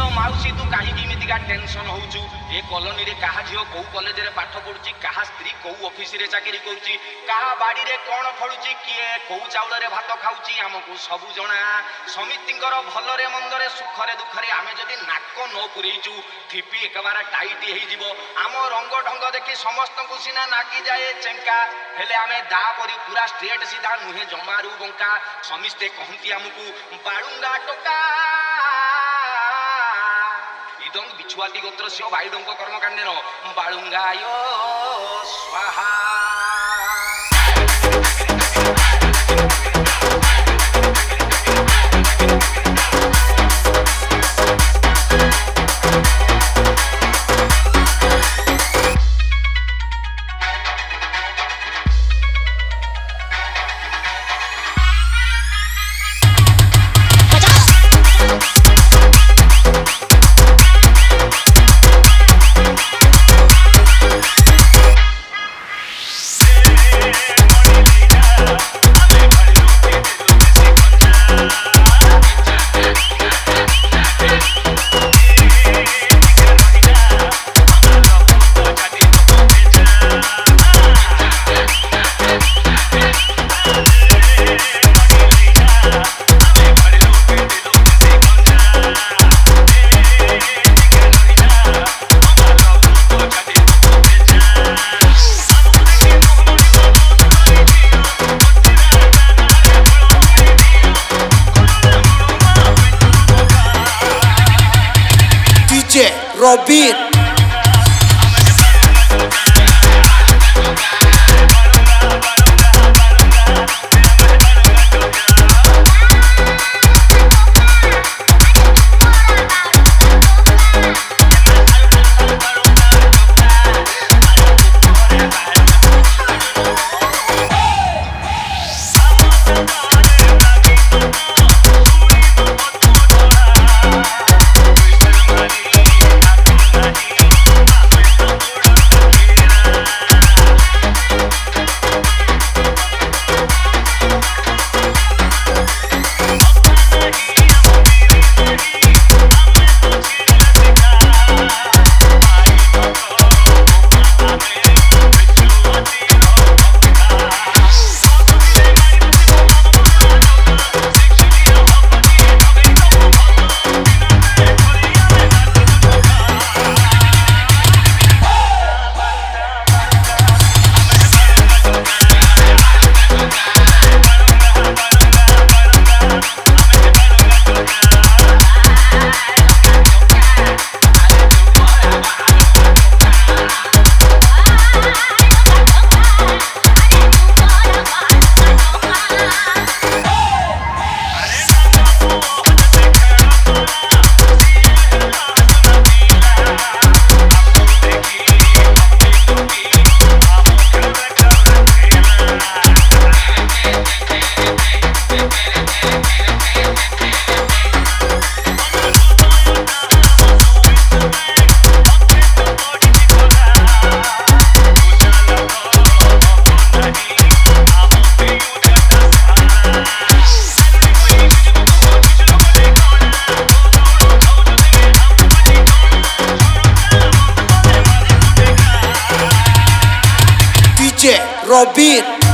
माउसी तू कहीं टेंशन होचु ए कॉलोनी रे कहा झियो को कॉलेज रे पाठ पढुची कहा स्त्री को ऑफिस रे चाकरी करची कहा बाड़ी रे कोन फळुची किए को चाउल रे भात खाउची हमकु सबु जणा समितिंकर भल रे मंद रे सुख रे दुख रे आमे जदी नाक न पुरेइचु ठिपी एकबार टाइट हेई जिवो आम रंग ढंग देखि समस्त को सिना नागी जाए चेंका हेले आमे दा परी पूरा स्ट्रेट सीधा नुहे जमारू बंका समिस्ते कहंती हमकु बाळुंगा टोका इदं बिछुआती गोत्र से भाईडंक कर्मकांडेन बाळुंगाय स्वाहा Robin DJ Robin